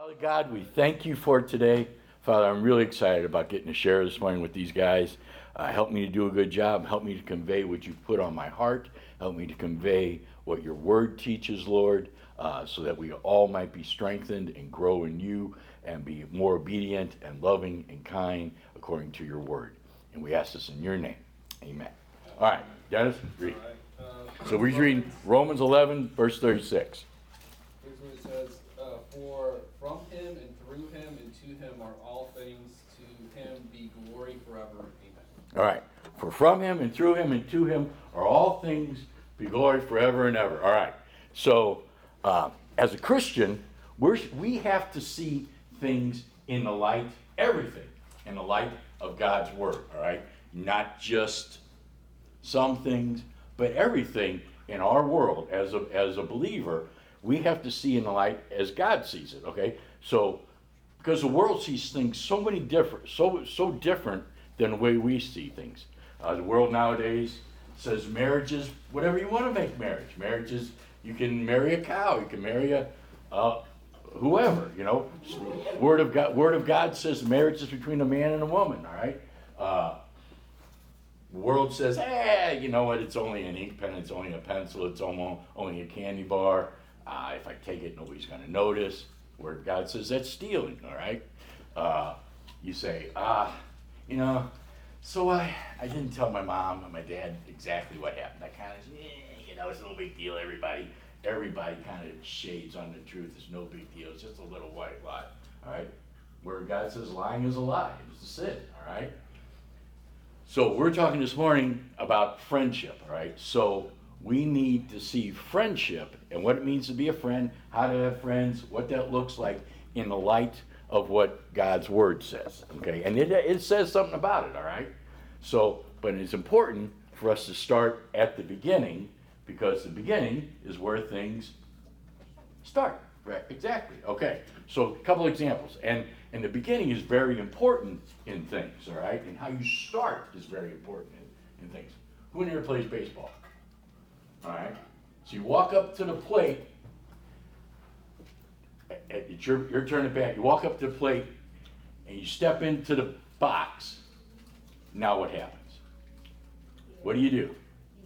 Father God, we thank you for today. Father, I'm really excited about getting to share this morning with these guys. Help me to do a good job. Help me to convey what you've put on my heart. Help me to convey what your word teaches, Lord, so that we all might be strengthened and grow in you and be more obedient and loving and kind according to your word. And we ask this in your name. Amen. All right, Dennis, read. So we're reading Romans 11, verse 36. Here's what it says. For from him and through him and to him are all things. To him be glory forever. Amen. All right. For from him and through him and to him are all things, be glory forever and ever. All right. So as a Christian, we have to see things in the light, everything in the light of God's word. All right. Not just some things, but everything in our world as a believer, we have to see in the light as God sees it, okay? So, because the world sees things so different than the way we see things. The world nowadays says marriage is whatever you want to make marriage. Marriage is, you can marry a cow, you can marry a whoever, you know. Word of God says marriage is between a man and a woman, all right? The world says, you know what, it's only an ink pen, it's only a pencil, it's only a candy bar. If I take it, nobody's going to notice. Word of God says that's stealing, all right? You say, you know, so I didn't tell my mom and my dad exactly what happened. I kind of, you know, it's no big deal. Everybody kind of shades on the truth. It's no big deal. It's just a little white lie, all right? Word of God says lying is a lie. It's a sin, all right? So we're talking this morning about friendship, all right? So we need to see friendship and what it means to be a friend, how to have friends, what that looks like in the light of what God's word says, okay? And it says something about it, all right? So, but it's important for us to start at the beginning because the beginning is where things start, right? Exactly, okay. So a couple examples. And the beginning is very important in things, all right? And how you start is very important in things. Who in here plays baseball? All right. So you walk up to the plate. It's your turn at bat. You walk up to the plate, and you step into the box. Now what happens? What do you do?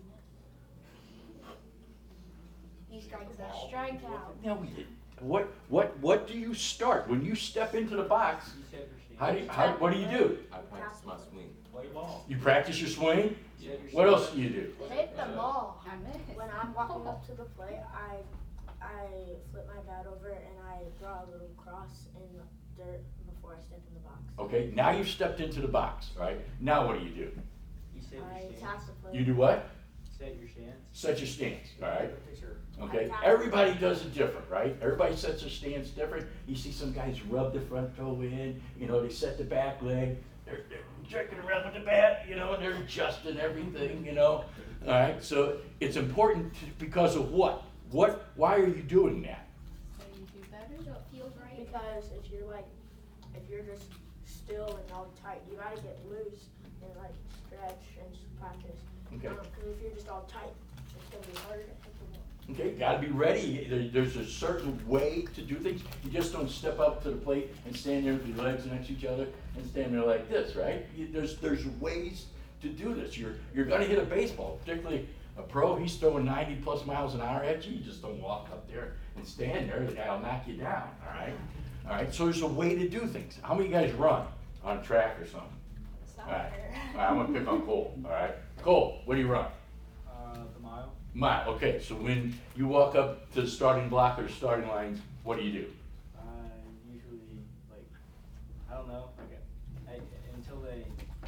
He strikes a strikeout. No, we didn't. What do you start when you step into the box? What do you do? I practice my swing. Play ball. You practice your swing. What else do you do? Hit the ball. When I'm walking up to the plate, I flip my bat over and I draw a little cross in the dirt before I step in the box. Okay, now you've stepped into the box, right? Now what do? You set your I stance. toss the plate. You do what? Set your stance. Set your stance, all right? Okay, I everybody does it different, right? Everybody sets their stance different. You see some guys rub the front toe in, you know, they set the back leg, they're jerking around with the bat, you know, and they're adjusting everything, you know. All right, so it's important because of what? Why are you doing that? So you do better, so it feels right. Because if you're just still and all tight, you gotta get loose and like stretch and just practice. Okay. Because if you're just all tight, it's gonna be harder to hit the ball. Okay, got to be ready. There's a certain way to do things. You just don't step up to the plate and stand there with your legs next to each other and stand there like this, right? There's ways to do this. You're going to hit a baseball, particularly a pro. He's throwing 90 plus miles an hour at you. You just don't walk up there and stand there. The guy will knock you down. All right. All right. So there's a way to do things. How many guys run on a track or something? All right. All right. I'm gonna pick on Cole. All right. Cole, what do you run? The mile. Mile. Okay, so when you walk up to the starting block or starting lines, what do you do? Usually, I don't know, until they,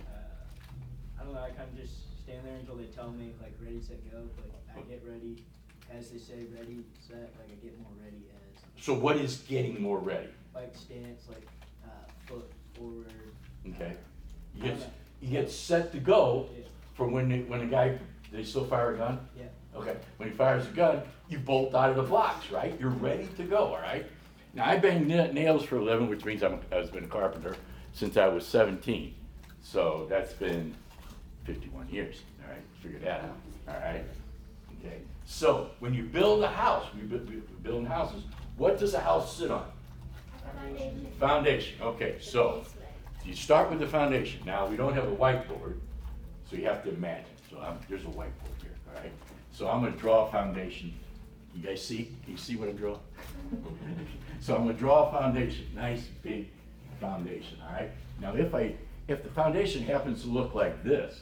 I don't know, I kind of just stand there until they tell me, ready, set, go. I get ready, as they say, ready, set, I get more ready as. So what is getting more ready? Stance, foot forward. Okay. You get set to go Yeah. for when the guy, they still fire a gun? Yeah. Okay, when he fires a gun, you bolt out of the blocks, right? You're ready to go, all right? Now, I bang nails for a living, which means I've been a carpenter since I was 17. So that's been 51 years, all right? Figure that out, all right? Okay, so when you build a house, we build houses, what does a house sit on? Foundation. Okay, so Basement. you start with the foundation. Now, we don't have a whiteboard, so you have to imagine. So there's a whiteboard here, all right? So I'm gonna draw a foundation. You guys see? Can you see what I'm drawing? So I'm gonna draw a foundation, nice big foundation, all right? Now, if the foundation happens to look like this,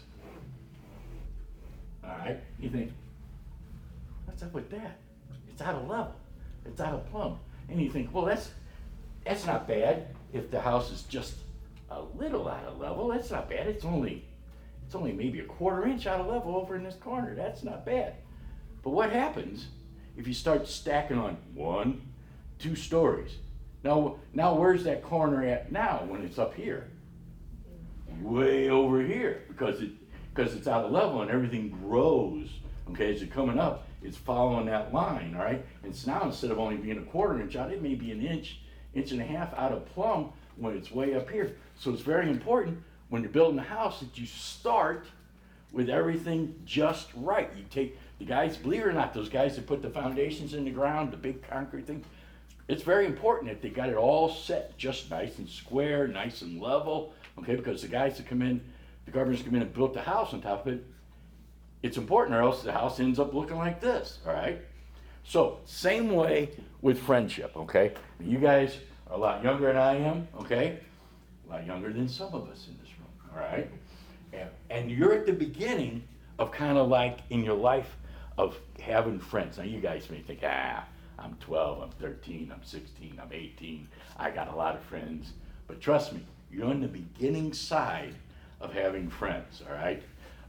all right, you think, what's up with that? It's out of level. It's out of plumb. And you think, well, that's not bad. If the house is just a little out of level, that's not bad. It's only maybe a 1/4 inch out of level over in this corner. That's not bad. But what happens if you start stacking on 1, 2 stories? Now where's that corner at now when it's up here? Way over here, because it's out of level and everything grows. Okay, as you're coming up, it's following that line, all right? And so now instead of only being a 1/4 inch out, it may be an inch and a half out of plumb when it's way up here. So it's very important when you're building a house that you start with everything just right. You take the guys, believe it or not, those guys that put the foundations in the ground, the big concrete thing, it's very important that they got it all set just nice and square, nice and level, okay? Because the guys that come in, the gardeners come in and built the house on top of it, it's important or else the house ends up looking like this, all right? So, same way with friendship, okay? You guys are a lot younger than I am, okay? A lot younger than some of us in this room, all right? And you're at the beginning of kind of like in your life of having friends. Now, you guys may think, I'm 12, I'm 13, I'm 16, I'm 18, I got a lot of friends. But trust me, you're on the beginning side of having friends, all right?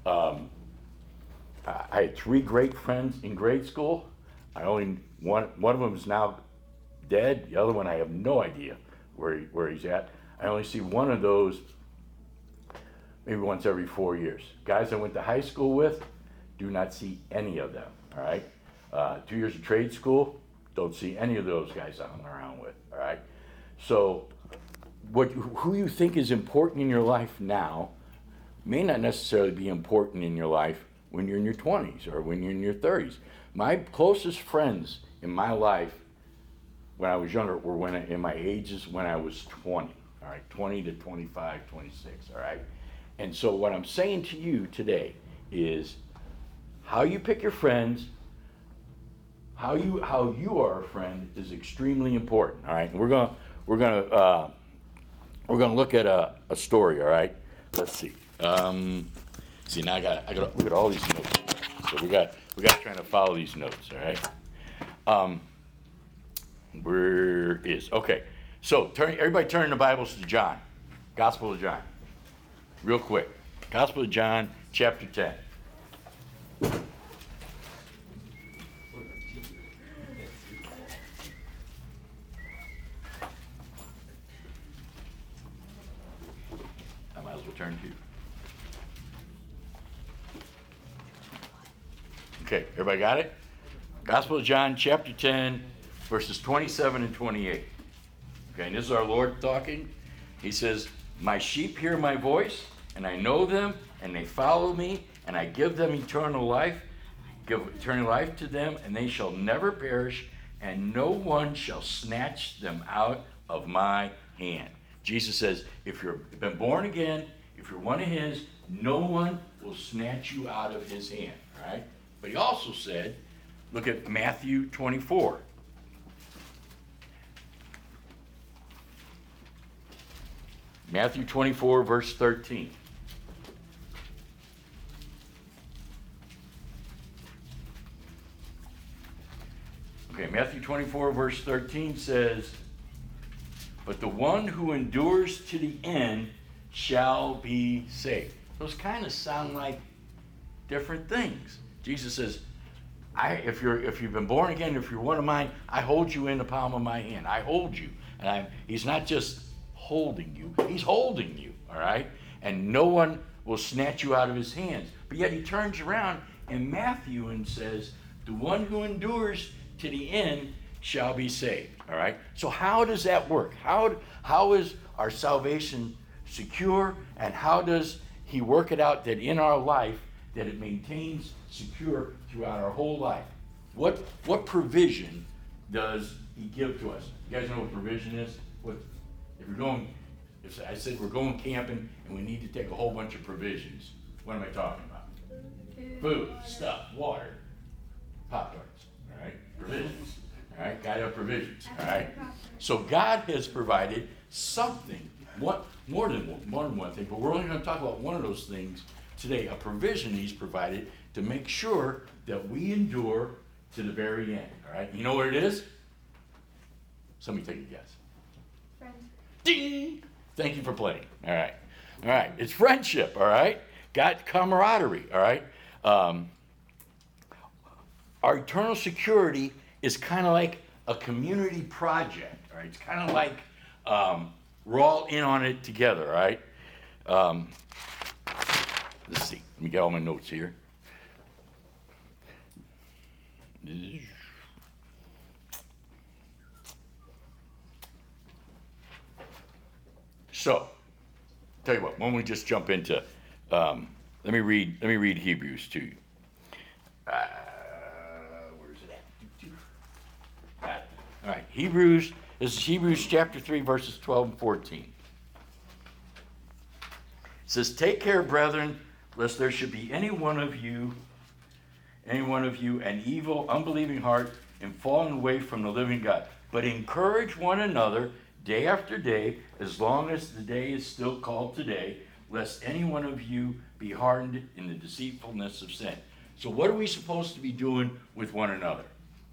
I had 3 great friends in grade school. One of them is now dead. The other one, I have no idea where he's at. I only see one of those maybe once every 4 years. Guys I went to high school with, do not see any of them, all right? 2 years of trade school, don't see any of those guys I hung around with, all right? So who you think is important in your life now may not necessarily be important in your life when you're in your 20s or when you're in your 30s. My closest friends in my life when I was younger were in my ages when I was 20, all right, 20 to 25, 26, all right? And so what I'm saying to you today is how you pick your friends, how you are a friend is extremely important, all right? And we're gonna look at a story, all right? Let's see. See, now I got look at all these notes. So we got trying to follow these notes, all right? Where is okay? So everybody turn the Bibles to John, Gospel of John, real quick. Gospel of John, chapter 10. I might as well turn to you. Okay, everybody got it? Gospel of John, chapter 10, verses 27 and 28. Okay, and this is our Lord talking. He says, "My sheep hear my voice, and I know them, and they follow me, and I give them eternal life. Give eternal life to them, and they shall never perish, and no one shall snatch them out of my hand." Jesus says, if you've been born again, if you're one of his, no one will snatch you out of his hand, all right? But he also said, look at Matthew 24. Matthew 24, verse 13. Okay, Matthew 24, verse 13 says, "But the one who endures to the end shall be saved." Those kind of sound like different things. Jesus says, if you've been born again, if you're one of mine, I hold you in the palm of my hand. I hold you. And he's not just holding you, he's holding you, all right? And no one will snatch you out of his hands. But yet he turns around in Matthew and says, the one who endures to the end shall be saved, all right? So how does that work? How is our salvation secure, and how does he work it out that in our life that it maintains secure throughout our whole life? What provision does he give to us? You guys know what provision is? If you're going, if I said we're going camping and we need to take a whole bunch of provisions, what am I talking about? Food, stuff, water, Pop-Tarts, all right? Provisions, all right? Gotta have provisions, all right? So God has provided something, more than one thing, but we're only gonna talk about one of those things today, a provision He's provided to make sure that we endure to the very end, all right? You know what it is? Somebody take a guess. Friends. Ding! Thank you for playing. All right. All right. It's friendship. All right. Got camaraderie. All right. Our eternal security is kind of like a community project. All right. It's kind of like we're all in on it together. All right. Let's see. Let me get all my notes here. So, tell you what, why don't we just jump into, let me read Hebrews to you. Where's it at? All right, this is Hebrews chapter 3, verses 12 and 14. It says, take care, brethren, lest there should be any one of you an evil, unbelieving heart, and falling away from the living God. But encourage one another day after day, as long as the day is still called today, lest any one of you be hardened in the deceitfulness of sin. So what are we supposed to be doing with one another?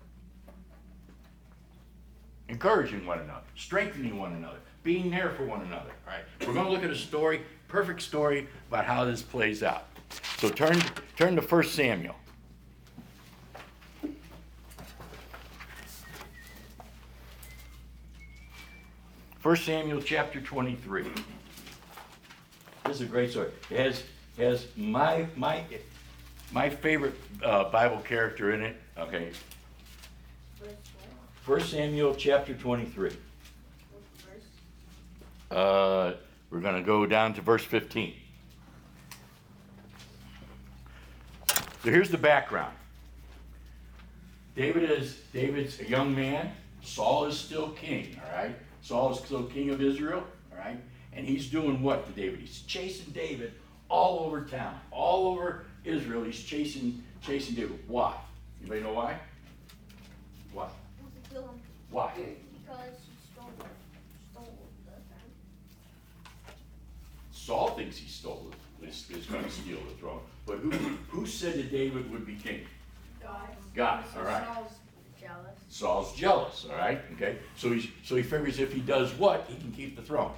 Encouraging one another, strengthening one another, being there for one another. All right, we're going to look at a story, perfect story about how this plays out. So turn to 1 Samuel. 1 Samuel chapter 23. This is a great story. It has my favorite Bible character in it. Okay. 1 Samuel chapter 23. We're going to go down to verse 15. So here's the background. David's a young man. Saul is still king, all right? Saul is still king of Israel, all right? And he's doing what to David? He's chasing David all over town, all over Israel. He's chasing David. Why? Anybody know why? Why? To kill him. Why? Because he stole the throne. Saul thinks he stole it. Is going to steal the throne. But who said that David would be king? God. All right. Saul's jealous. All right. Okay. So he figures if he does what, he can keep the throne.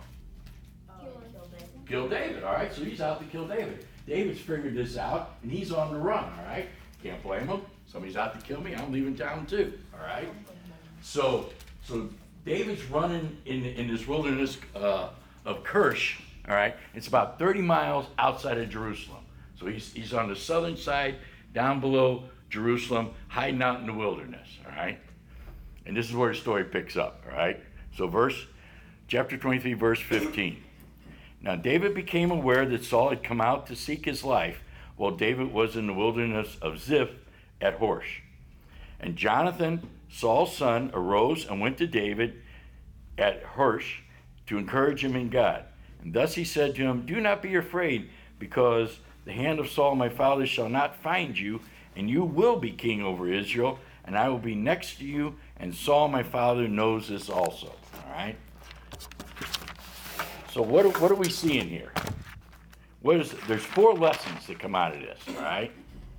Kill David. All right. So he's out to kill David. David's figured this out, and he's on the run. All right. Can't blame him. Somebody's out to kill me. I'm leaving town too. All right. So David's running in this wilderness of Kirsh. All right. It's about 30 miles outside of Jerusalem. So he's on the southern side, down below Jerusalem, hiding out in the wilderness. All right. And this is where the story picks up. All right. So chapter 23, verse 15. Now David became aware that Saul had come out to seek his life while David was in the wilderness of Ziph at Horsh. And Jonathan, Saul's son, arose and went to David at Horsh to encourage him in God. And thus he said to him, do not be afraid, because the hand of Saul my father shall not find you, and you will be king over Israel, and I will be next to you, and Saul my father knows this also. All right? So what are we seeing here? There's 4 lessons that come out of this, all right?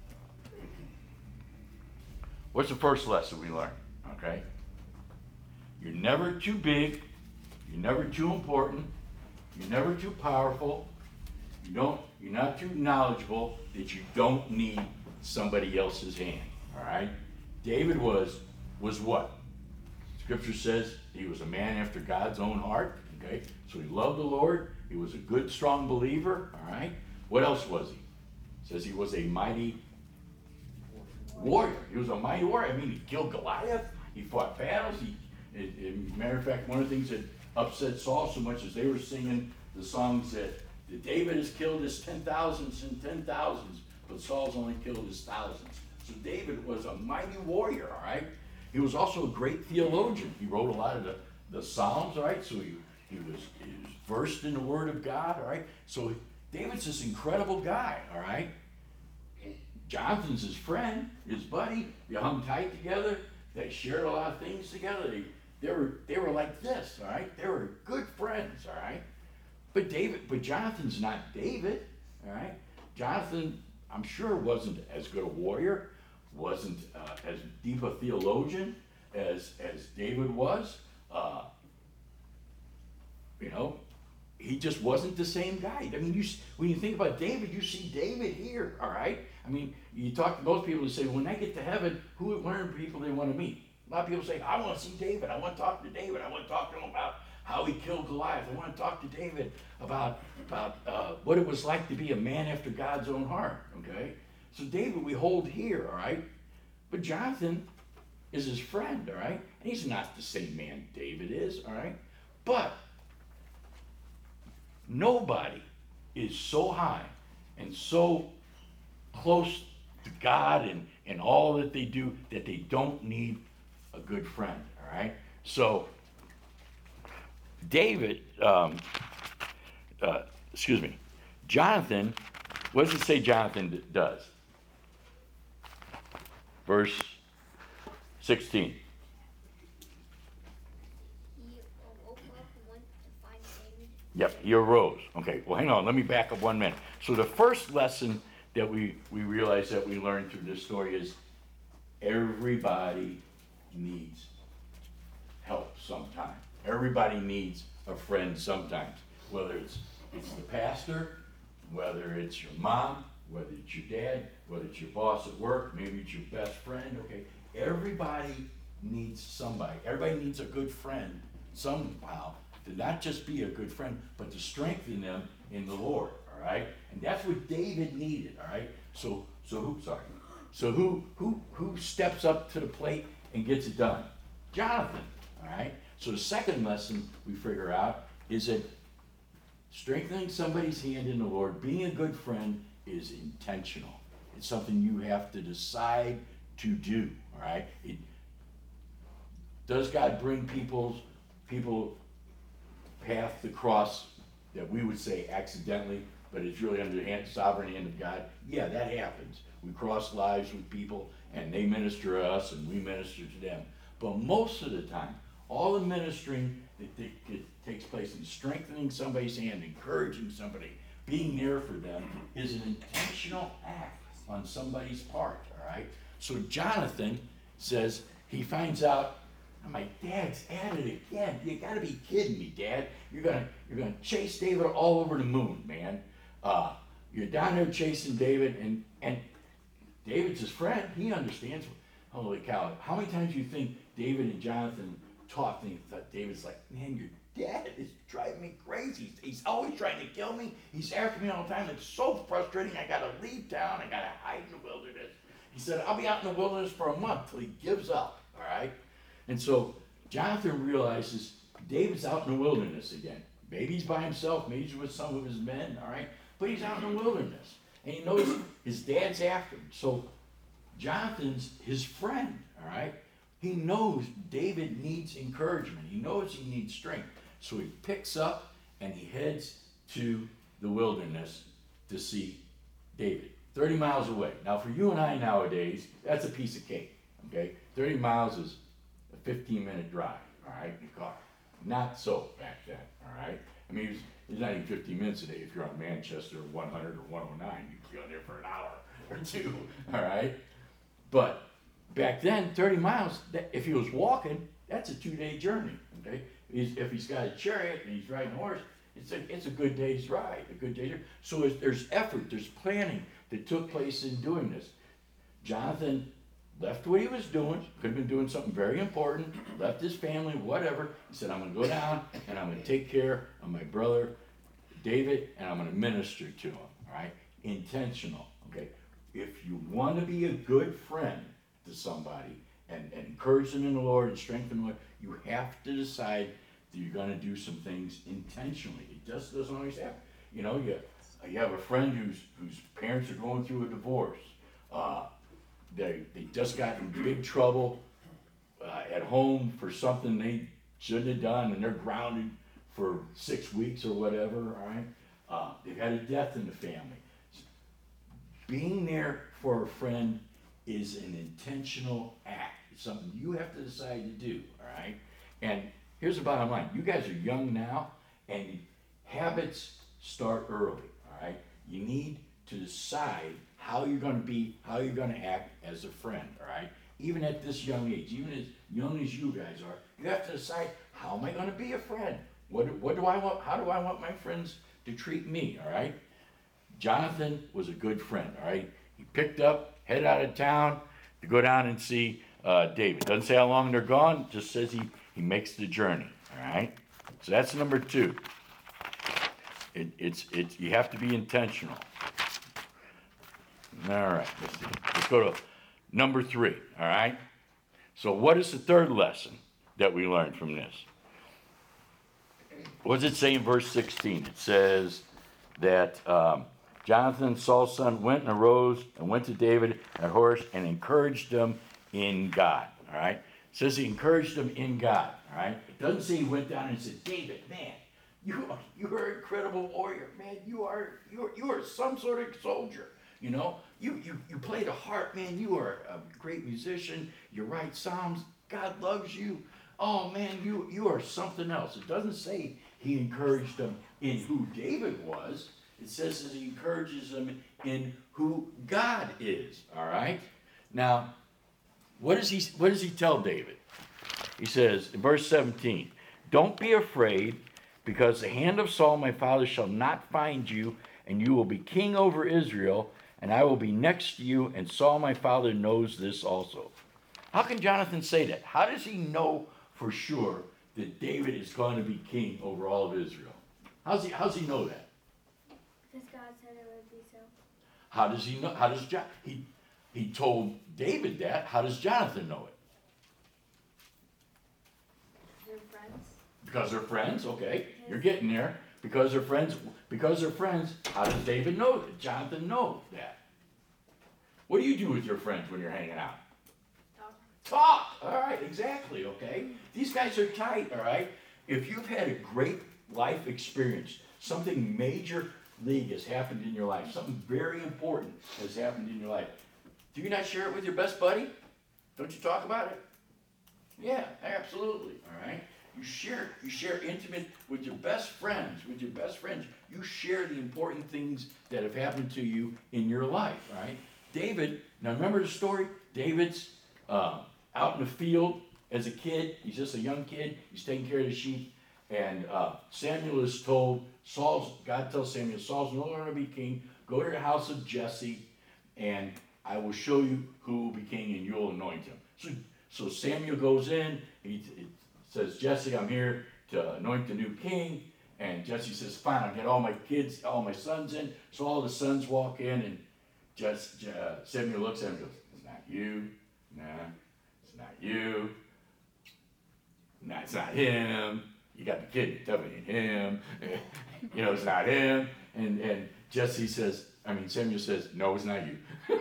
What's the first lesson we learn? Okay? You're never too big, you're never too important, you're never too powerful, you're not too knowledgeable that you don't need somebody else's hand. All right? David was what? Scripture says he was a man after God's own heart. Okay? So he loved the Lord. He was a good, strong believer. All right? What else was he? It says he was a mighty warrior. He was a mighty warrior. I mean, he killed Goliath. He fought battles. Matter of fact, one of the things that upset Saul so much is they were singing the songs that David has killed his 10,000s and 10,000s, but Saul's only killed his thousands. So David was a mighty warrior, all right? He was also a great theologian. He wrote a lot of the Psalms, all right? So he was versed in the Word of God, all right? So David's this incredible guy, all right? Jonathan's his friend, his buddy. They hung tight together. They shared a lot of things together. They were like this, all right? They were good friends, all right? But Jonathan's not David, all right? Jonathan, I'm sure, wasn't as good a warrior, wasn't as deep a theologian as David was. He just wasn't the same guy. I mean, when you think about David, you see David here, all right? I mean, you talk to most people who say, when I get to heaven, what are the people they want to meet? A lot of people say, I want to see David. I want to talk to David. I want to talk to him about how he killed Goliath. I want to talk to David about what it was like to be a man after God's own heart, okay? So David we hold here, all right? But Jonathan is his friend, all right? And he's not the same man David is, all right? But nobody is so high and so close to God and all that they do that they don't need a good friend, all right? So Jonathan, what does it say Jonathan does? Verse 16. He woke up and went to find David. Yep, he arose. Okay, well, hang on. Let me back up 1 minute. So the first lesson that we realize that we learned through this story is everybody needs help sometime. Everybody needs a friend sometimes. Whether it's the pastor, whether it's your mom, whether it's your dad, whether it's your boss at work, maybe it's your best friend, okay? Everybody needs somebody. Everybody needs a good friend somehow to not just be a good friend, but to strengthen them in the Lord, all right? And that's what David needed, all right? So who steps up to the plate and gets it done? Jonathan, all right? So the second lesson we figure out is that strengthening somebody's hand in the Lord, being a good friend, is intentional. It's something you have to decide to do, all right? Does God bring people path the cross that we would say accidentally, but it's really under the sovereign hand of God? Yeah, that happens. We cross lives with people, and they minister to us, and we minister to them. But most of the time, all the ministering that takes place in strengthening somebody's hand, encouraging somebody, being there for them, is an intentional act on somebody's part, all right? So Jonathan says, he finds out, my dad's at it again. You gotta be kidding me, Dad. You're gonna chase David all over the moon, man. You're down there chasing David, and David's his friend. He understands. Holy cow. How many times do you think David and Jonathan talked and thought David's like, man, your dad is driving me crazy. He's always trying to kill me. He's after me all the time. It's so frustrating. I gotta leave town. I gotta hide in the wilderness. He said, I'll be out in the wilderness for a month till he gives up, all right? And so Jonathan realizes David's out in the wilderness again. Maybe he's by himself, maybe he's with some of his men, all right? But he's out in the wilderness. And he knows his dad's after him. So Jonathan's his friend, all right? He knows David needs encouragement. He knows he needs strength. So he picks up and he heads to the wilderness to see David. 30 miles away. Now for you and I nowadays, that's a piece of cake, okay? 30 miles is a 15-minute drive, all right, in the car. Not so back then, all right? I mean, it's not even 15 minutes a day. If you're on Manchester 100 or 109, you can be on there for an hour or two, all right? But back then, 30 miles, if he was walking, that's a 2-day journey, okay? If he's got a chariot and he's riding a horse, it's a good day's ride, a good day's journey. So there's effort, there's planning that took place in doing this. Jonathan left what he was doing, could have been doing something very important, left his family, whatever. He said, I'm going to go down and I'm going to take care of my brother David and I'm going to minister to him, all right? Intentional, okay? If you want to be a good friend to somebody and encourage them in the Lord and strengthen them, you have to decide that you're going to do some things intentionally. It just doesn't always happen. You know, you have a friend whose parents are going through a divorce. They just got in big trouble at home for something they shouldn't have done, and they're grounded for 6 weeks or whatever, all right? They've had a death in the family. Being there for a friend is an intentional act. It's something you have to decide to do, all right? And here's the bottom line. You guys are young now, and habits start early, all right? You need to decide how you're going to be, how you're going to act as a friend, all right? Even at this young age, even as young as you guys are, you have to decide, how am I going to be a friend? What do I want? How do I want my friends to treat me, all right? Jonathan was a good friend, all right? He picked up, headed out of town to go down and see David. Doesn't say how long they're gone, just says he makes the journey, all right? So that's number 2. It's you have to be intentional. All right, let's see. Let's go to number 3, all right? So what is the third lesson that we learned from this? What does it say in verse 16? It says that Jonathan, Saul's son, went and arose and went to David at horse and encouraged him in God, all right? It says he encouraged him in God, all right? It doesn't say he went down and said, David, man, you are an incredible warrior, man. You are some sort of soldier, you know? You play the harp, man. You are a great musician. You write psalms. God loves you. Oh, man, you are something else. It doesn't say he encouraged him in who David was. It says that he encourages him in who God is, all right? Now, what does he tell David? He says in verse 17, don't be afraid, because the hand of Saul my father shall not find you, and you will be king over Israel, and I will be next to you, and Saul my father knows this also. How can Jonathan say that? How does he know for sure that David is going to be king over all of Israel? How's he know that? Because God said it would be so. How does he know? He told David that. How does Jonathan know it? They're friends. Because they're friends, okay. You're getting there. Because they're friends. How does David know that? Jonathan know that. What do you do with your friends when you're hanging out? Talk. All right, exactly, okay. These guys are tight, all right. If you've had a great life experience, something major league has happened in your life, something very important has happened in your life, do you not share it with your best buddy? Don't you talk about it? Yeah, absolutely, all right. You share intimate with your best friends, you share the important things that have happened to you in your life, all right? David, now remember the story? David's out in the field as a kid. He's just a young kid. He's taking care of the sheep. And Samuel is told, God tells Samuel, Saul's no longer going to be king. Go to the house of Jesse, and I will show you who will be king, and you'll anoint him. So Samuel goes in. He says, Jesse, I'm here to anoint the new king. And Jesse says, fine, I'll get all my kids, all my sons in. So all the sons walk in, and Samuel looks at him and goes, it's not you. Nah, it's not you. Nah, it's not him. You got the kid, you tell me it ain't him. It's not him. And Samuel says, no, it's not you.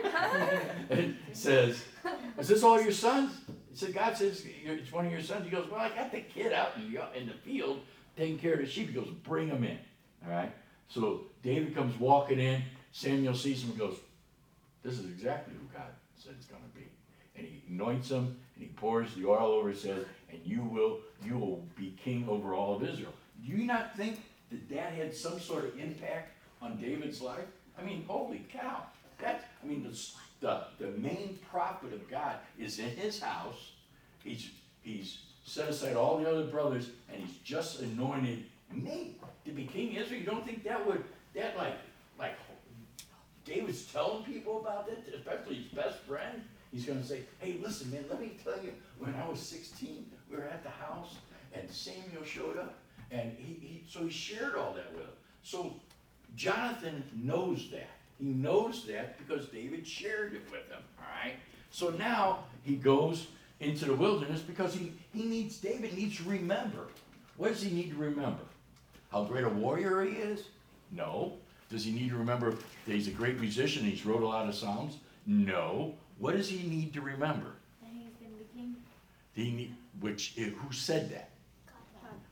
And says, is this all your sons? He said, God says, it's one of your sons. He goes, well, I got the kid out in the field taking care of the sheep. He goes, bring him in. All right? So David comes walking in. Samuel sees him and goes, this is exactly who God said it's going to be. And he anoints him, and he pours the oil over his head, and you will be king over all of Israel. Do you not think that had some sort of impact on David's life? I mean, holy cow. The main prophet of God is in his house. He's set aside all the other brothers, and he's just anointed me to be king of Israel. You don't think that David's telling people about that, especially his best friend? He's going to say, hey, listen, man, let me tell you, when I was 16, we were at the house, and Samuel showed up, and so he shared all that with him. So Jonathan knows that. He knows that because David shared it with him, all right? So now he goes into the wilderness because David needs to remember. What does he need to remember? How great a warrior he is? No. Does he need to remember that he's a great musician and he's wrote a lot of psalms? No. What does he need to remember? That he's going to be king. Who said that?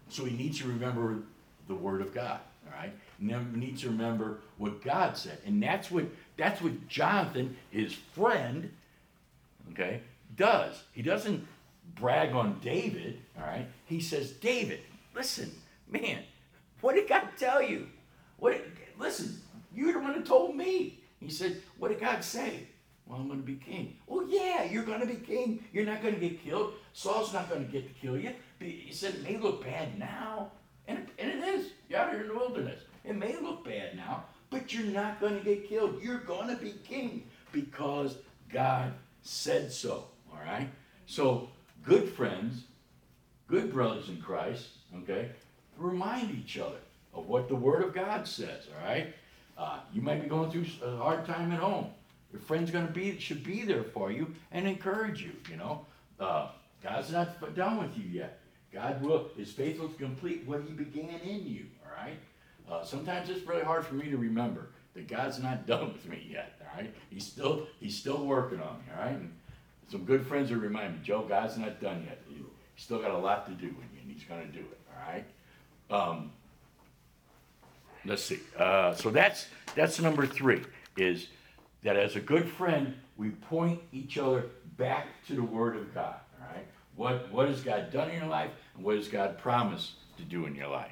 So he needs to remember the Word of God, all right? Needs to remember what God said. And that's what Jonathan, his friend, okay, does. He doesn't brag on David, all right? He says, David, listen, man, what did God tell you? Listen, you're the one who told me. He said, what did God say? Well, I'm going to be king. Oh, yeah, you're going to be king. You're not going to get killed. Saul's not going to get to kill you. He said, it may look bad now, and it is. You're out here in the wilderness. It may look bad now, but you're not going to get killed. You're going to be king because God said so, all right? So good friends, good brothers in Christ, okay, remind each other of what the Word of God says, all right? You might be going through a hard time at home. Your friend's should be there for you and encourage you, you know. God's not done with you yet. God is faithful to complete what he began in you, all right? Sometimes it's really hard for me to remember that God's not done with me yet, all right? He's still working on me, all right? And some good friends will remind me, Joe, God's not done yet. He's still got a lot to do with you, and he's going to do it, all right? Let's see. So that's number 3, is that as a good friend, we point each other back to the Word of God, all right? What has God done in your life, and what has God promised to do in your life?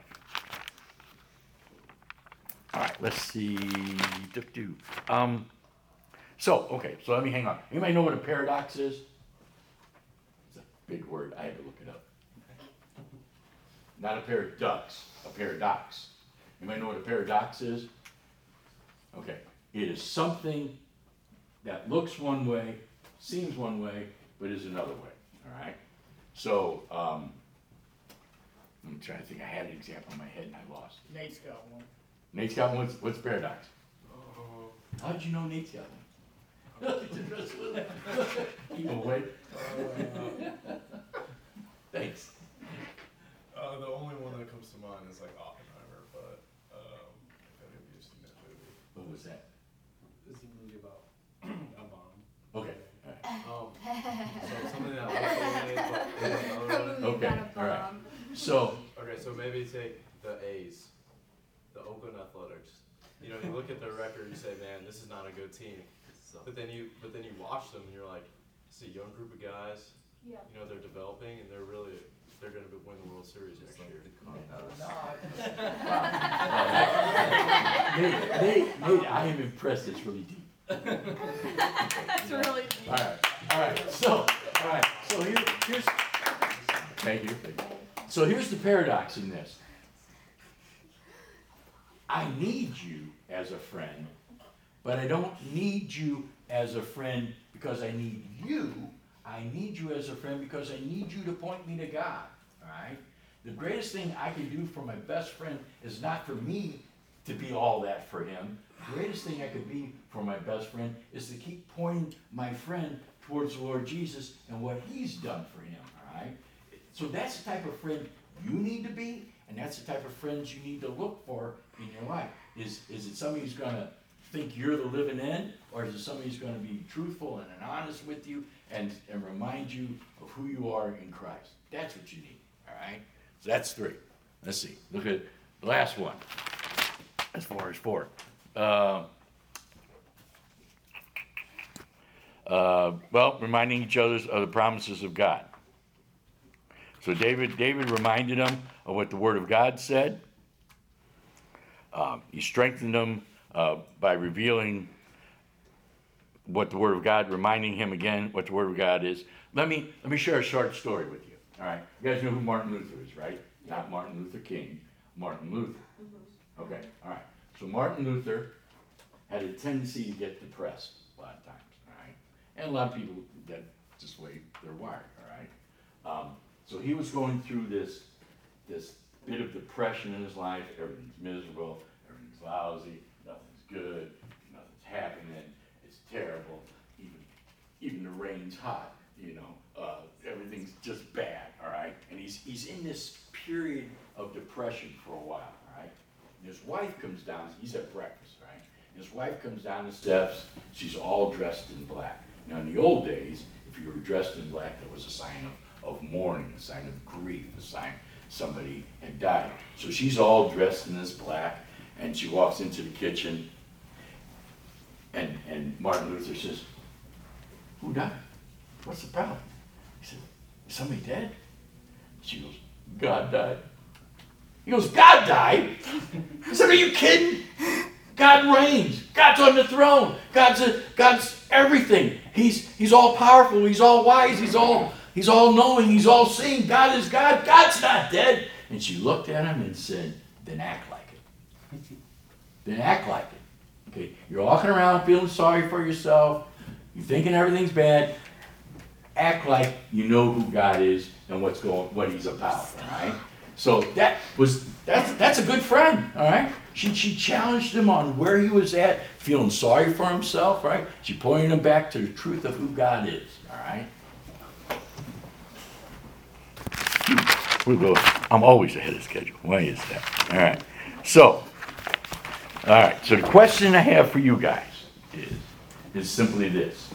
All right, let's see. So let me hang on. Anybody know what a paradox is? It's a big word. I had to look it up. Not a pair of ducks, a paradox. Anybody know what a paradox is? Okay. It is something that looks one way, seems one way, but is another way. All right? So, I'm trying to think. I had an example in my head and I lost it. Nate's got one. Nate's got one. What's paradox? How'd you know Nate's got one? Keep away. Thanks. The only one that comes to mind is like Oppenheimer, but if any of you have seen that movie. What was that? It's a movie about a bomb. Okay. All So something that looks like it, but in another way. Okay, all right. So, Okay, so maybe take the A's, the Oakland Athletics. You know, you look at their record, you say, man, this is not a good team. But then you watch them and you're like, it's a young group of guys. Yeah. You know, they're developing and they're going to win the World Series next year. Nate, I am impressed. It's really deep. That's really deep. All right. So here's. Thank you. So here's the paradox in this. I need you as a friend, but I don't need you as a friend because I need you. I need you as a friend because I need you to point me to God. All right? The greatest thing I can do for my best friend is not for me to be all that for him. The greatest thing I could be for my best friend is to keep pointing my friend towards the Lord Jesus and what he's done for him. All right? So that's the type of friend you need to be, and that's the type of friends you need to look for in your life. Is it somebody who's going to think you're the living end, or is it somebody who's going to be truthful and honest with you and remind you of who you are in Christ? That's what you need, all right? So that's 3. Let's see. Look at the last one as far as 4. Reminding each other of the promises of God. So David reminded them of what the Word of God said. He strengthened them by revealing what the Word of God, reminding him again what the Word of God is. Let me share a short story with you. All right, you guys know who Martin Luther is, right? Not Martin Luther King, Martin Luther. Okay, all right. So Martin Luther had a tendency to get depressed a lot of times, all right? And a lot of people, that's just the way they're wired, all right? So he was going through this bit of depression in his life. Everything's miserable, everything's lousy, nothing's good, nothing's happening, it's terrible. Even the rain's hot, you know, everything's just bad, all right? And he's in this period of depression for a while, all right? And his wife comes down, he's at breakfast, right? And his wife comes down the steps, she's all dressed in black. Now in the old days, if you were dressed in black, that was a sign of mourning, a sign of grief, a sign somebody had died. So she's all dressed in this black, and she walks into the kitchen, and Martin Luther says, "Who died? What's the problem?" He said, "Is somebody dead?" She goes, "God died." He goes, "God died?" I said, "Are you kidding? God reigns. God's on the throne. God's everything. He's all powerful. He's all wise. He's all knowing. He's all seeing. God is God. God's not dead." And she looked at him and said, "Then act like it. Then act like it. Okay, you're walking around feeling sorry for yourself. You're thinking everything's bad. Act like you know who God is and what He's about. All right." So that's a good friend. All right. She challenged him on where he was at, feeling sorry for himself. Right. She pointed him back to the truth of who God is. All right. We'll go. I'm always ahead of schedule. Why is that? All right. So the question I have for you guys is simply this.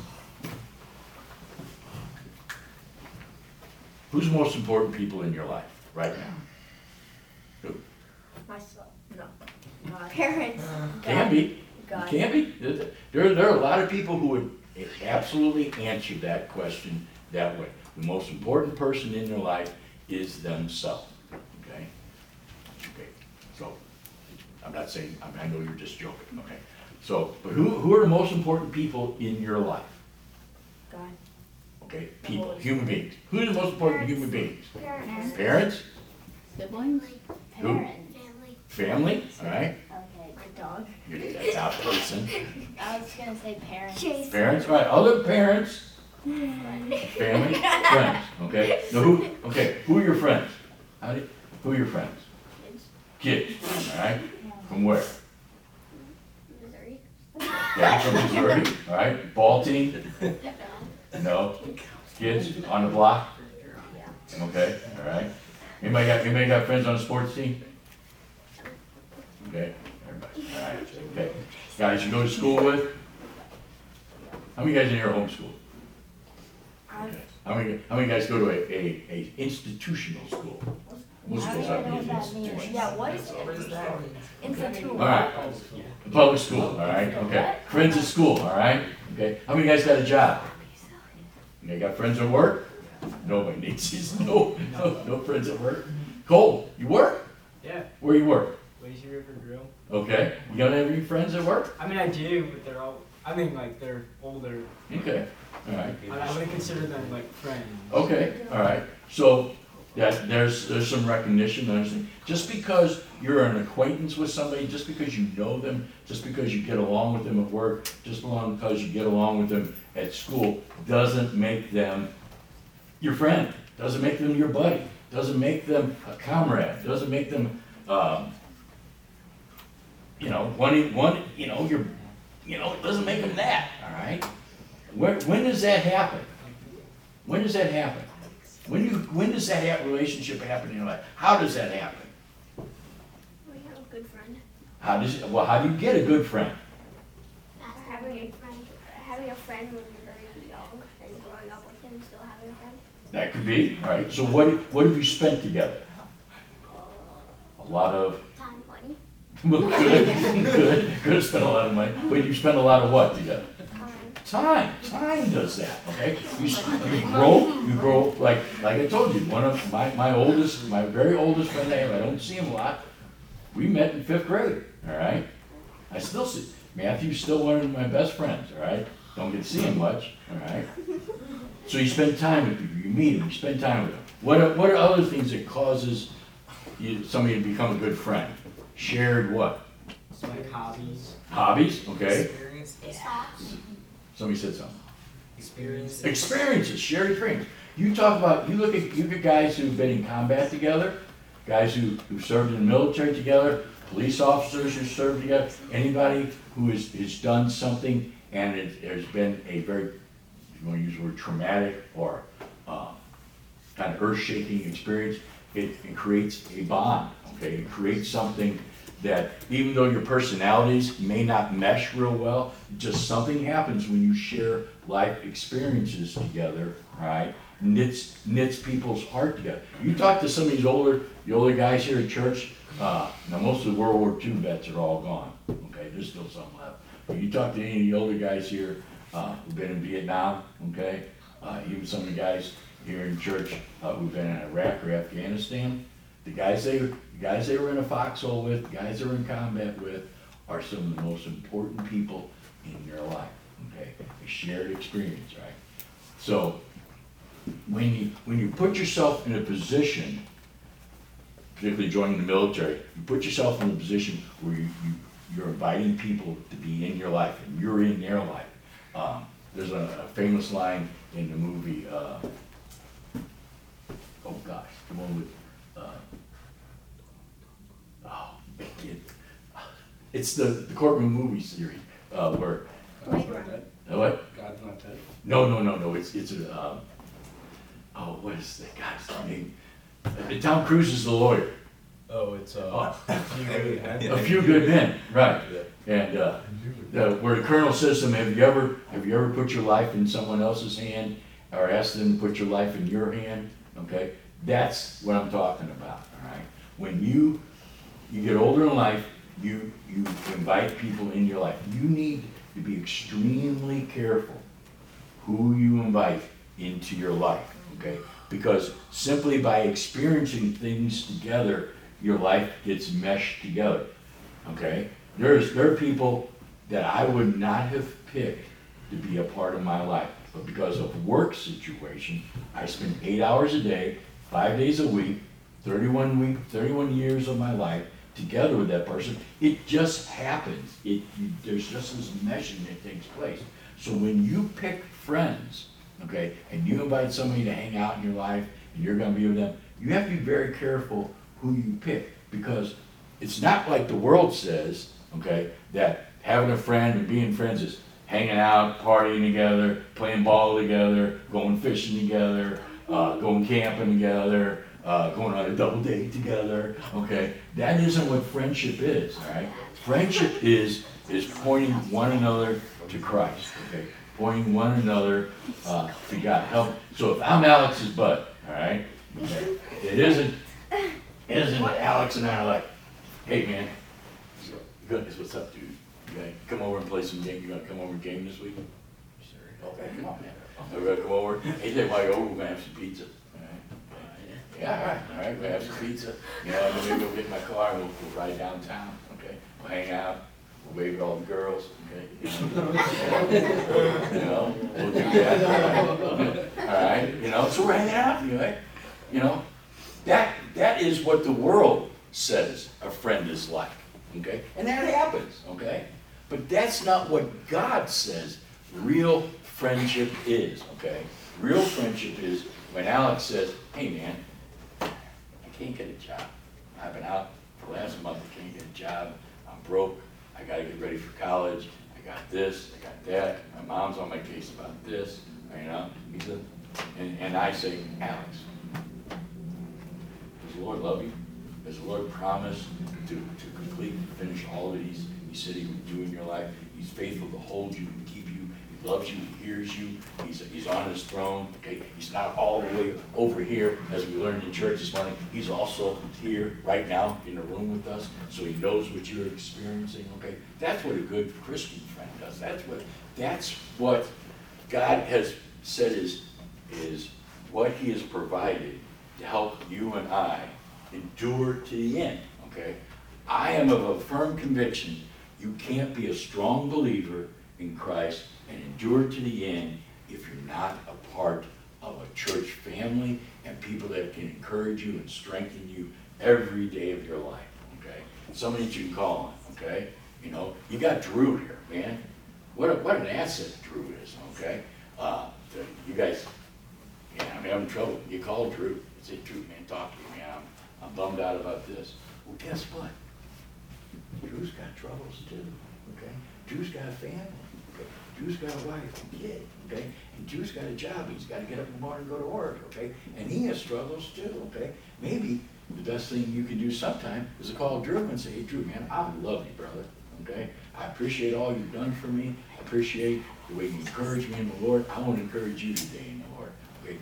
Who's the most important people in your life right now? Who? Myself. No. My parents. Can be. God. Can be. There are a lot of people who would absolutely answer that question that way. The most important person in their life is themselves. Okay? Okay. So, I'm not saying, I know you're just joking. Okay. So, but who are the most important people in your life? God. Okay? People, human beings. Who are the most important human beings? Parents. Parents? Siblings. Who? Parents. Family? All right? Okay. My dog. You're the top person. I was gonna say parents. Parents, right? Other parents. Family, friends. Okay. Now who are your friends? Who are your friends? Kids. All right. From where? Missouri. Yeah, from Missouri. All right. Ball team? No. Kids on the block? Okay. All right. Anybody got friends on the sports team? Okay. Everybody. All right. Okay. Guys you go to school with? How many guys in here are homeschooled? Okay. How many guys go to a institutional school? Most schools have an institution. Yeah, what is that? Institute. All right. Public school, all right, okay. Friends at school, all right, okay. How many guys got a job? You got friends at work? Nobody needs these, no friends at work. Cole, you work? Yeah, Where you work? Lazy River Grill. Okay. You got any friends at work? I mean, I do, but they're older. Okay, all right. I wouldn't consider them like friends. Okay, all right. So there's some recognition. Just because you're an acquaintance with somebody, just because you know them, just because you get along with them at work, just because you get along with them at school, doesn't make them your friend. Doesn't make them your buddy. Doesn't make them a comrade. Doesn't make them, it doesn't make them that. All right. When does that happen? When does that happen? When does that relationship happen in your life? How does that happen? We have a good friend. How do you get a good friend? Having a friend when you're very young and growing up with him and still having a friend. That could be, all right. So what have you spent together? A lot of Time, money. well, good have spent a lot of money. But you spend a lot of what together? Time does that, okay? You grow, like I told you, one of my very oldest friend I have, I don't see him a lot, we met in 5th grade, all right? I still see, Matthew's still one of my best friends, all right? Don't get to see him much, all right? So you spend time with people, you meet him, you spend time with him. What are other things that causes somebody to become a good friend? Shared what? It's like hobbies. Hobbies, okay? Stocks. Somebody said something. Experiences. Shared experience. You look at guys who've been in combat together, guys who served in the military together, police officers who served together, anybody who has done something and there's been a very, if you want to use the word traumatic or kind of earth-shaking experience, it creates a bond, okay? It creates something that even though your personalities may not mesh real well, just something happens when you share life experiences together, right? knits people's heart together. You talk to some of these older guys here at church, now most of the World War II vets are all gone, okay, there's still some left. But you talk to any of the older guys here, who've been in Vietnam, okay, even some of the guys here in church, who've been in Iraq or Afghanistan, the guys they were in a foxhole with, the guys they were in combat with, are some of the most important people in your life, okay? A shared experience, right? So, when you put yourself in a position, particularly joining the military, you put yourself in a position where you're inviting people to be in your life, and you're in their life. There's a famous line in the movie, oh gosh, the one with, it's the courtroom movie series, where, God's not dead. what? God's not dead. No, it's oh, what is that guy's name? Tom Cruise is the lawyer. Oh, it's Oh. A A Few Good Men, right. And, where the colonel says to him, have you ever put your life in someone else's hand, or asked them to put your life in your hand, okay? That's what I'm talking about, all right? When you get older in life, you invite people in your life. You need to be extremely careful who you invite into your life, okay? Because simply by experiencing things together, your life gets meshed together, okay? There are people that I would not have picked to be a part of my life, but because of work situation, I spend 8 hours a day, 5 days a week, 31 years of my life together with that person. It just happens. There's just this meshing that takes place. So when you pick friends, okay, and you invite somebody to hang out in your life, and you're going to be with them, you have to be very careful who you pick, because it's not like the world says, okay, that having a friend and being friends is hanging out, partying together, playing ball together, going fishing together, going camping together, going on a double date together, okay? That isn't what friendship is, all right? Friendship is pointing one another to Christ, okay? Pointing one another to God. Help. So if I'm Alex's bud, all right? Okay, it isn't that Alex and I are like, hey man, goodness, what's up, dude? You gonna come over and play some game? You gonna come over and game this week? Sure. Okay, come on, man. We're gonna come over. Hey, while you're over, we're gonna have some pizza. All right? Yeah, all right. We're gonna have some pizza. You know, and then maybe we'll get in my car and we'll ride downtown. Okay, we'll hang out. We'll wave at all the girls. Okay, you know, we'll do that. All right, you know. So we're hanging out, right? You know, that is what the world says a friend is like. Okay, and that happens. Okay, but that's not what God says real friendship is. Okay, real friendship is when Alex says, "Hey, man, I can't get a job. I've been out for the last month. I can't get a job. I'm broke. I got to get ready for college. I got this. I got that. My mom's on my case about this. You know." He said, and I say, Alex, does the Lord love you? Does the Lord promise to complete and finish all that He said He would do in your life? He's faithful to hold you and keep you. He loves you. He hears you. He's on His throne. Okay, He's not all the way over here, as we learned in church this morning. He's also here right now in the room with us, so He knows what you're experiencing. Okay, that's what a good Christian friend does. That's what God has said is what He has provided to help you and I endure to the end, okay? I am of a firm conviction you can't be a strong believer in Christ and endure to the end if you're not a part of a church family and people that can encourage you and strengthen you every day of your life, okay? Somebody that you can call on, okay? You know, you got Drew here, man. What an asset Drew is, okay? You guys, yeah, I'm having trouble. You call Drew. Say, Drew, man, talk to me, man. I'm bummed out about this. Well, guess what? Drew's got troubles too, okay? Drew's got a family, okay? Drew's got a wife and kid, okay? And Drew's got a job. He's got to get up in the morning and go to work, okay? And he has struggles too, okay? Maybe the best thing you can do sometime is to call Drew and say, hey, Drew, man, I love you, brother, okay? I appreciate all you've done for me. I appreciate the way you encourage me in the Lord. I want to encourage you today in the Lord, Okay?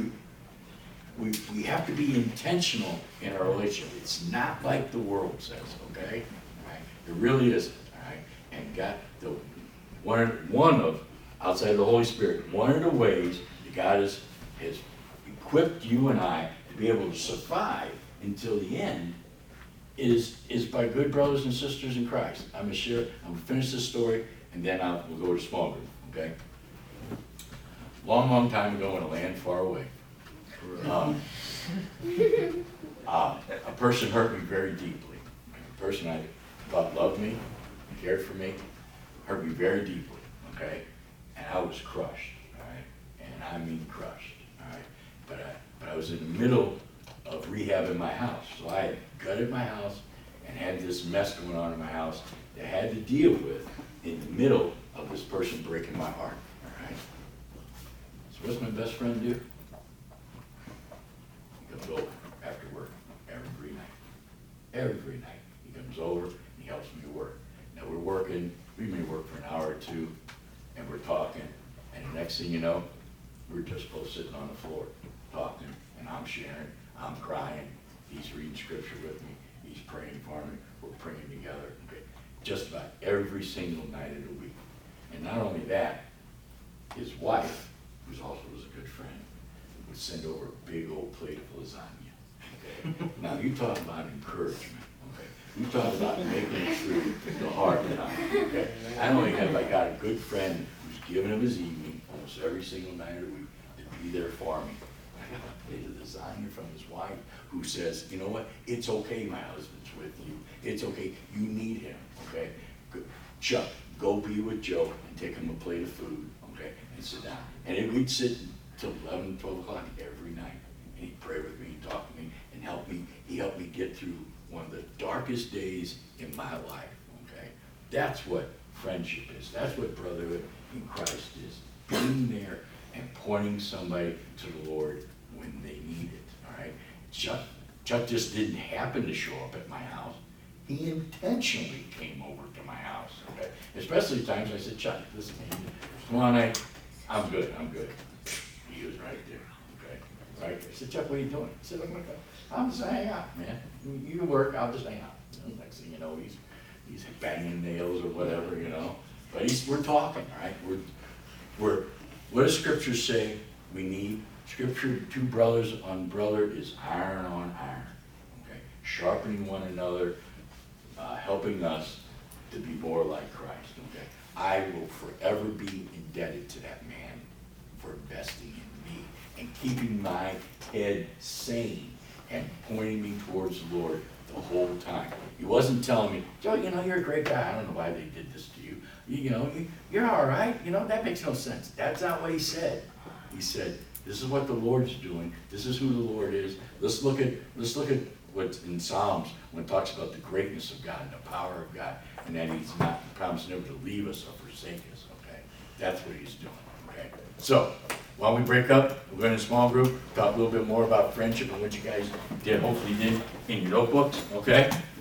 We have to be intentional in our relationship. It's not like the world says, okay? All right? It really isn't, all right? And God, one of, outside of the Holy Spirit, one of the ways that God has equipped you and I to be able to survive until the end is by good brothers and sisters in Christ. I'm gonna finish this story, and then we'll go to small group, okay? Long time ago in a land far away, a person hurt me very deeply. A person I thought loved me, cared for me, hurt me very deeply, okay? And I was crushed, all right? And I mean crushed, all right? But I was in the middle of rehabbing my house. So I had gutted my house and had this mess going on in my house that I had to deal with in the middle of this person breaking my heart, all right? So what's my best friend do? He comes over after work every night. Every night. He comes over and he helps me work. Now we may work for an hour or two, and we're talking, and the next thing you know, we're just both sitting on the floor talking, and I'm sharing, I'm crying, he's reading scripture with me, he's praying for me, we're praying together, okay? Just about every single night of the week. And not only that, his wife, who also was a good friend, would send over a big old plate of lasagna, okay? Now you talk about encouragement, okay? You talk about making it through the hard times, okay? I only have, I got a good friend who's giving him his evening almost every single night of the week to be there for me. I got a plate of lasagna from his wife who says, you know what, it's okay my husband's with you. It's okay, you need him, okay? Chuck, go be with Joe and take him a plate of food, okay, and sit down. And we'd sit till 11, 12 o'clock every night. And he'd pray with me, talk to me, and he helped me get through one of the darkest days in my life, okay? That's what friendship is. That's what brotherhood in Christ is. Being there and pointing somebody to the Lord when they need it, all right? Chuck just didn't happen to show up at my house. He intentionally came over to my house, okay? Especially times I said, Chuck, listen, come on, I'm good. He was right there, okay? Right there. I said, Chuck, what are you doing? He said, I'm just hanging out, man. You work, I'll just hang out. You know, next thing you know, he's banging nails or whatever, you know. But we're talking, all right? What does Scripture say we need? Scripture, two brothers on brother is iron on iron, okay? Sharpening one another, helping us to be more like Christ, okay? I will forever be indebted to that man for investing in me and keeping my head sane and pointing me towards the Lord the whole time. He wasn't telling me, Joe, you know, you're a great guy. I don't know why they did this to you. You know, you're all right. You know, that makes no sense. That's not what he said. He said, this is what the Lord's doing. This is who the Lord is. Let's look at what's in Psalms when it talks about the greatness of God and the power of God, and that he's not promised never to leave us or forsake us, okay? That's what he's doing, okay? So, while we break up, we're going to small group, talk a little bit more about friendship and what you guys hopefully did in your notebooks, okay?